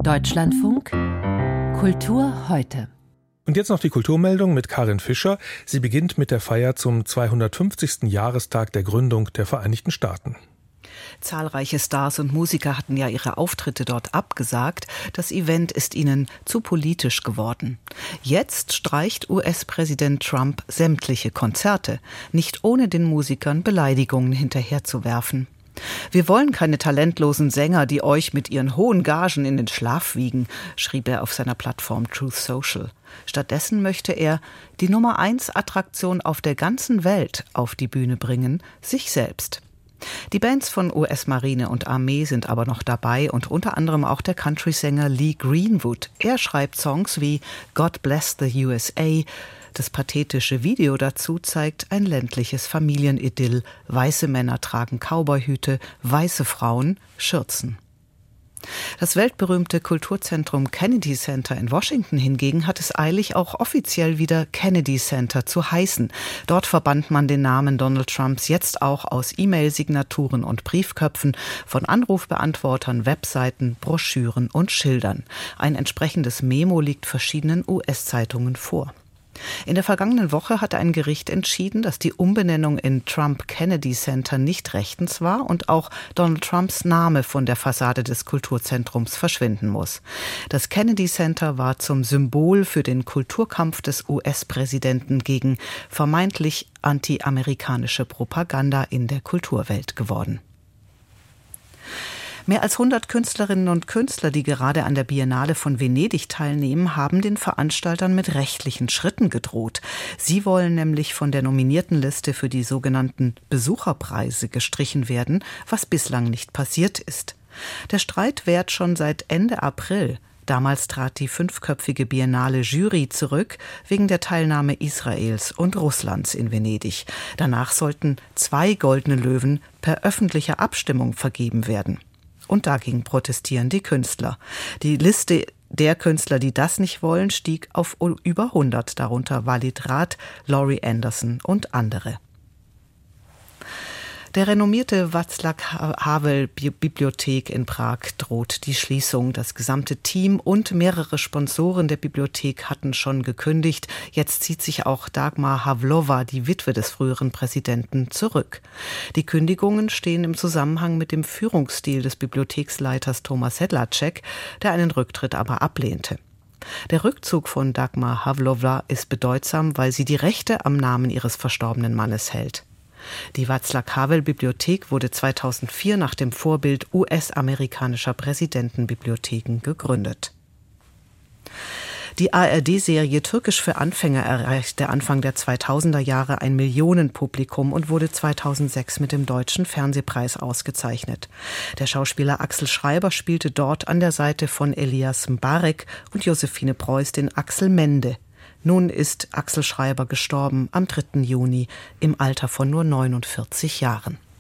Deutschlandfunk Kultur heute. Und jetzt noch die Kulturmeldung mit Karin Fischer. Sie beginnt mit der Feier zum 250. Jahrestag der Gründung der Vereinigten Staaten. Zahlreiche Stars und Musiker hatten ja ihre Auftritte dort abgesagt. Das Event ist ihnen zu politisch geworden. Jetzt streicht US-Präsident Trump sämtliche Konzerte, nicht ohne den Musikern Beleidigungen hinterherzuwerfen. Wir wollen keine talentlosen Sänger, die euch mit ihren hohen Gagen in den Schlaf wiegen, schrieb er auf seiner Plattform Truth Social. Stattdessen möchte er die Nummer-1-Attraktion auf der ganzen Welt auf die Bühne bringen, sich selbst. Die Bands von US-Marine und Armee sind aber noch dabei und unter anderem auch der Country-Sänger Lee Greenwood. Er schreibt Songs wie God Bless the USA. Das pathetische Video dazu zeigt ein ländliches Familienidyll. Weiße Männer tragen Cowboyhüte, weiße Frauen Schürzen. Das weltberühmte Kulturzentrum Kennedy Center in Washington hingegen hat es eilig, auch offiziell wieder Kennedy Center zu heißen. Dort verbannt man den Namen Donald Trumps jetzt auch aus E-Mail-Signaturen und Briefköpfen, von Anrufbeantwortern, Webseiten, Broschüren und Schildern. Ein entsprechendes Memo liegt verschiedenen US-Zeitungen vor. In der vergangenen Woche hatte ein Gericht entschieden, dass die Umbenennung in Trump Kennedy Center nicht rechtens war und auch Donald Trumps Name von der Fassade des Kulturzentrums verschwinden muss. Das Kennedy Center war zum Symbol für den Kulturkampf des US-Präsidenten gegen vermeintlich anti-amerikanische Propaganda in der Kulturwelt geworden. Mehr als 100 Künstlerinnen und Künstler, die gerade an der Biennale von Venedig teilnehmen, haben den Veranstaltern mit rechtlichen Schritten gedroht. Sie wollen nämlich von der Nominiertenliste für die sogenannten Besucherpreise gestrichen werden, was bislang nicht passiert ist. Der Streit währt schon seit Ende April. Damals trat die 5-köpfige Biennale-Jury zurück wegen der Teilnahme Israels und Russlands in Venedig. Danach sollten 2 Goldene Löwen per öffentlicher Abstimmung vergeben werden. Und dagegen protestieren die Künstler. Die Liste der Künstler, die das nicht wollen, stieg auf über 100, darunter Walid Rath, Laurie Anderson und andere. Der renommierte Václav-Havel-Bibliothek in Prag droht die Schließung. Das gesamte Team und mehrere Sponsoren der Bibliothek hatten schon gekündigt. Jetzt zieht sich auch Dagmar Havlova, die Witwe des früheren Präsidenten, zurück. Die Kündigungen stehen im Zusammenhang mit dem Führungsstil des Bibliotheksleiters Thomas Sedlacek, der einen Rücktritt aber ablehnte. Der Rückzug von Dagmar Havlova ist bedeutsam, weil sie die Rechte am Namen ihres verstorbenen Mannes hält. Die Václav-Havel-Bibliothek wurde 2004 nach dem Vorbild US-amerikanischer Präsidentenbibliotheken gegründet. Die ARD-Serie Türkisch für Anfänger erreichte Anfang der 2000er Jahre ein Millionenpublikum und wurde 2006 mit dem Deutschen Fernsehpreis ausgezeichnet. Der Schauspieler Axel Schreiber spielte dort an der Seite von Elias Mbarek und Josephine Preuß den Axel Mende. Nun ist Axel Schreiber gestorben am 3. Juni im Alter von nur 49 Jahren.